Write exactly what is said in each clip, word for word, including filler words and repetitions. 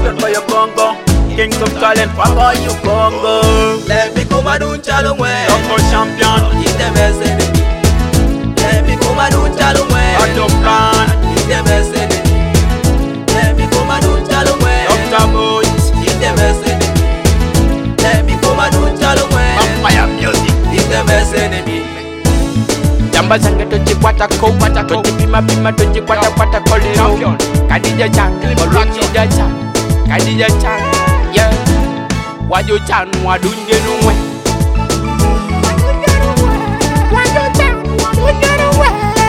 champion for your Congo. Kings of talent for all you Congo. Let me come and do chalongwe. Local champion. In the message. Let me come and do chalongwe. Out of plan. In the message. Let me come and do chalongwe. Doctor Boys. In the message. Let me come and do chalongwe. Fire music. In the message. Jamba zange tochikwata ko tochipima pima tochikwata kwata kolero Kadija chan, Olunjija chan, Kadija chan, yeah. Wajo chan wadunje nuwe Wajo chan wadunje nuwe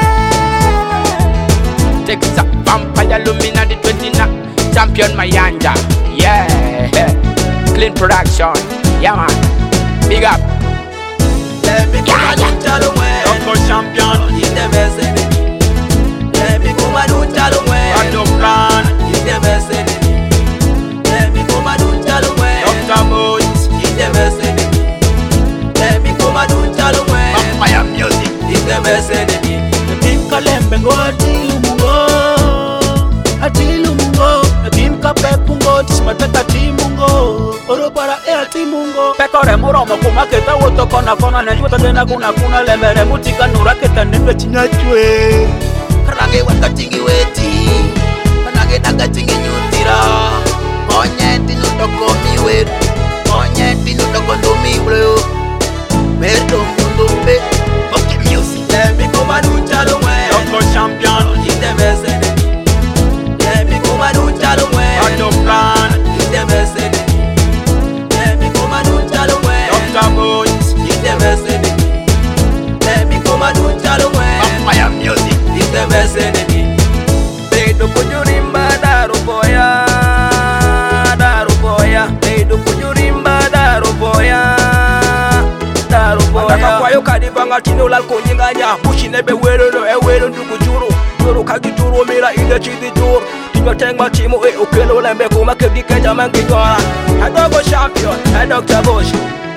Texas Vampire Illuminati twenty-nine Champion Mayanja, yeah. Clean production, yeah man. Big up. Let me come and do chalongwe. Local champion. In the message. Let me come and do chalongwe. Out of plan. In the message. Let me come and do chalongwe. Doctor Boys. In the message. Let me come and do chalongwe. Fire music. In the message. Nakim Kalembe ngo atilumungo, atilumungo. Nakim Kapepungo tismateta timungo, orobara e atimungo. Pekore muromo kumaketa woto kona kona nenjwata tena kuna kuna lemere mutika nura keta nembe chinyachwe. Karange wakatingi weti, kanage daga tingi nyutira. Onye tinu toko miwe, onye tinu toko ndomi bro. Merdo mundo be. Okay music. Let me come and do chalongwe. Local champion. In the message. Let me come and do chalongwe. Out of plan. In the message. Let me come and do chalongwe. Doctor Boys. In the message. Let me come and do chalongwe. Fire music. In the message. Bedo kunyurimba daru boya, daru boya. Bedo kunyurimba daru boya, daru boya. Ataka kwayo kadibanga tino lal konyinganya. Bushi nebe wero no e wero ndugu juru. Juru kagituru mira inde chidi juru. Tiba tengma timu e ukelo lembe kuma kebdike jamangi gora. Adogo champion, a Doctor Bush.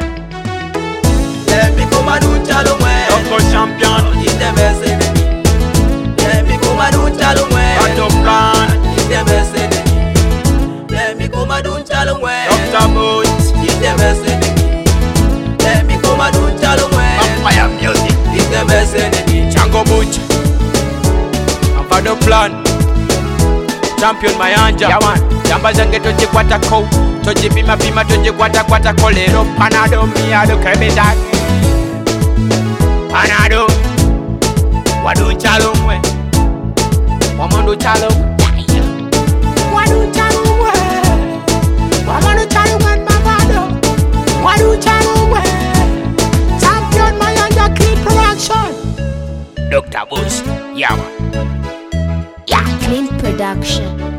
Let me come and do chalongwe. Local champion. In the message. Let me come and do chalongwe. Out of plan. In the message. Let me come and do chalongwe. Doctor Boys. In the message. Let me come and do chalongwe. Fire music. In the message. Chango Butch Avado plan Champion Mayanja, yeah man. Jamba zange tochikwata ko tochipima pima tochikwata kwata kolero Panado miado krebedak Panado Wadu chalongwe Wamondo chalongwe Wadu chalongwe Wamondo chalongwe Mavado Wadu chalongwe Champion Mayanja Clean Production Doctor Bush, yeah man. Clean Production.